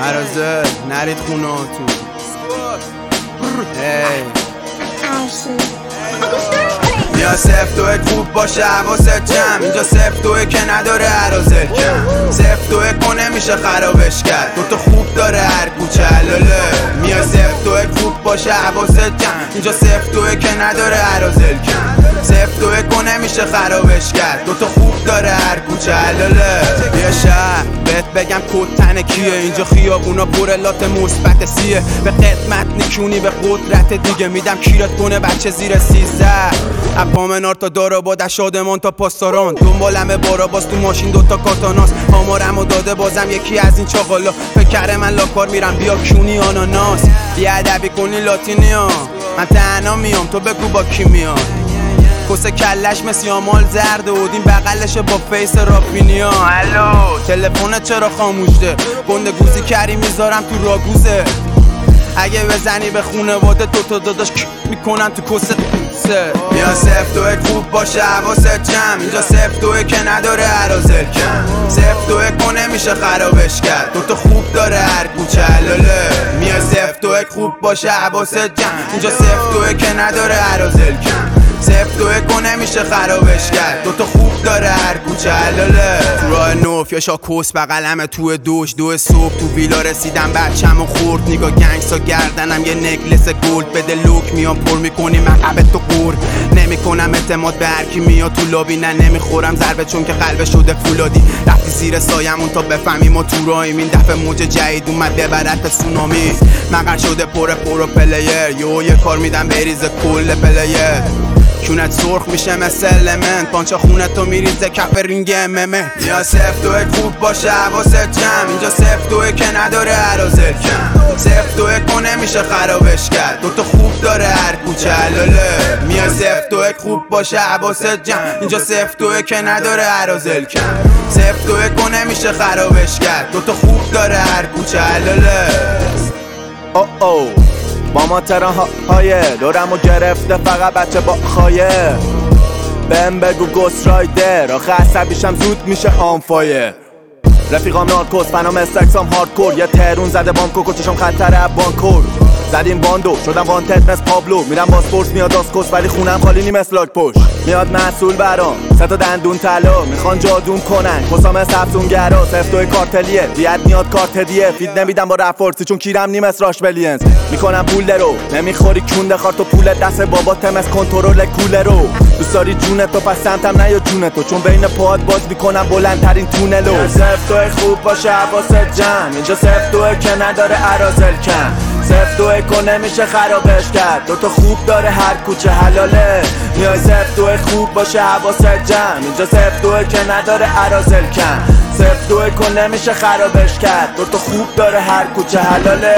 عرازه نرید خونهاتون. یا صفت و خوب باشه حواست جمع. اینجا صفت و که نداره عرازل کم. صفت و کنه میشه خرابش کرد. دوتا خوب داره هر کوچه حلاله. میا صفت و خوب باشه حواست جمع. اینجا صفت و که نداره عرازل کم. صفت و کنه میشه خرابش کرد. دوتا خوب داره هر کوچه حلاله. بیا شهر بهت بگم کتن کیه. اینجا خیابونا پر لات مثبت سیه. به خدمت نکونی به قدرت دیگه. میدم کیرت کنه بچه زیر 13. اپامنار تا داراباد شادمان تا پاسداران. دنبالمه باراباز تو ماشین دوتا کاتاناس. آمارمو داده بازم یکی از این چاقالا. فکر من لاکار میرم بیا کونی آناناس. بیادبی کنی لاتینیا. من تنها میام تو بگو با کی میام. کسه کلش مثل آمال زرده و این بغلش با فیس رافینیا. الو تلفن چرا خاموشته؟ گنده گوزی کری میذارم تو راگوزه. اگه بزنی به خونواده تو داداش میکنن تو کسه. بیا صفت و خوب باشه حواست جمع. اینجا صفت و که نداره عرازل کم. صفت و کنه میشه خرابش کرد. دوتا خوب داره هر کوچه حلاله. میا صفت و خوب باشه حواست جمع. اینجا صفت و که نداره عرازل کم. صفت و کنه میشه خرابش کرد. دوتا خوب داره هر کوچه حلاله. تو راه نوف یا شاکوس بغلمه تو دوش. دو صبح تو ویلا رسیدم بچه‌مو خورد. نگاه گنگسا گردنم یه نکلس گلد. بده لوک میام پر میکنی مقبت تو قور. نمیکنم اعتماد به هرکی میاد تو لابی. نه نمیخورم ضربه چون که قلب شده فولادی. رفتی زیر سایمون تا بفهمی ما تو راهیم. این دفعه موج جدید اومد ببرد به سونامی. مقر شده پر پلیر. یه کار میدم بریز کل پلیر. کونت سرخ میشه مثل المنت. پانچا خونتو میریزه کف رینگ اممه. یا صفت و خوب باشه حواست جمع. اینجا صفت و که نداره عرازل کم. صفت و کنه میشه خرابش کرد. دوتا خوب داره هر کوچه حلاله. میا صفت و خوب باشه حواست جمع. اینجا صفت و که نداره عرازل کم. صفت و کنه میشه خرابش کرد. دوتا خوب داره هر کوچه حلاله. او با ما ترانه‌های دورمو گرفته فقط بچه با خایه. بهم بگو گوست رایدر. آخه عصبیشم زود میشه آنفایه. رفیقام نارکوس فنام استکسام هاردکور. یه ترون زده بانکو کچشم خطر بانکور. زدیم باندو شدم وانتد مثل پابلو. میرم باسپورس میاد آسکوس ولی خونم خالی نی مثل لاک پشت. میاد مسئول برام 3 تا دندون طلا. میخوان جادوم کنن کسام سفتونگرا. صفت و کارتلیه بیاد میاد کارت هدیه. فید نمیدم با رفورسی چون کیرم نی مثل راش بلینز. میکنم پول رو نمیخوری کونده خار. تو پول دست بابات مثل کنترل کوله رو. دوست داری جونتو پس سمتم نیا جونتو. چون بین پاهات باز میکنم بلندترین تونلو. صفت و خوب باشه حواست جمع. اینجا صفت و که نداره عرازل کم. صفت و کنه میشه خرابش کرد. دوتا خوب داره هر کوچه حلاله. میای صفت و خوب باشه حواست جمع. اینجا صفت و که نداره عرازل کم. صفت و کنه میشه خرابش کرد. دوتا خوب داره هر کوچه حلاله.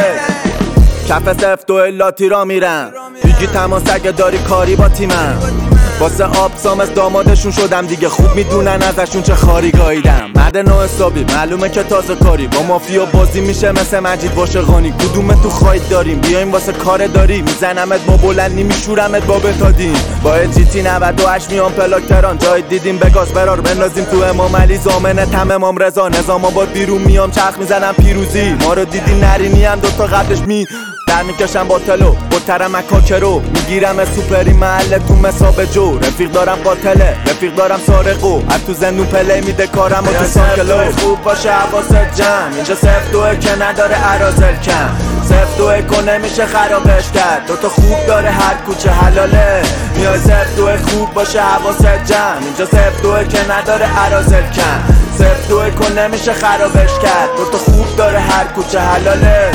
کف صفت و لاتی را میرم. بگی تماس اگه داری کاری با تیمم. واسه آب سامس دامادشون شدم دیگه. خوب میدونن ازشون چه خاری گاییدم. مرد نو حسابی معلومه که تازه کاری. با مافیا بازی میشه مثل مجید واشقانی. کدومه تو خواهید داریم بیایم واسه کار داری. میزنمت ما بلندی میشورمت با بتادین. با جی تی 98 میام پلاک تران. جای دیدیم به گاز برار بندازیم تو امام علی زامنه تم امام رضا. نظام آباد بیرون میام چرخ میزنم پیروزی. ما رو دیدی نرینی هم دوتا قبلش در میکشم با تلو بوترم اکاکرو. میگیرم سوپری محله تو مسابه جو. رفیق دارم قاتله رفیق دارم سارقو. از تو زندون پلی میده کارم و تو سانکلو. خوب باشه حواست جمع. اینجا صفت و که نداره عرازل کم. صفت و کنه میشه خرابش کرد. دوتا خوب داره هر کوچه حلاله. میای صفت و خوب باشه حواست جمع. اینجا صفت و که نداره عرازل کم. صفت و کنه میشه خرابش کرد. دوتا خوب داره هر کوچه حلاله.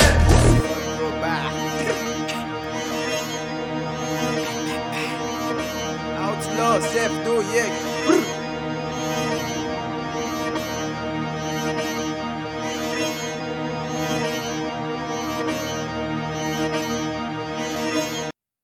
صفت و یک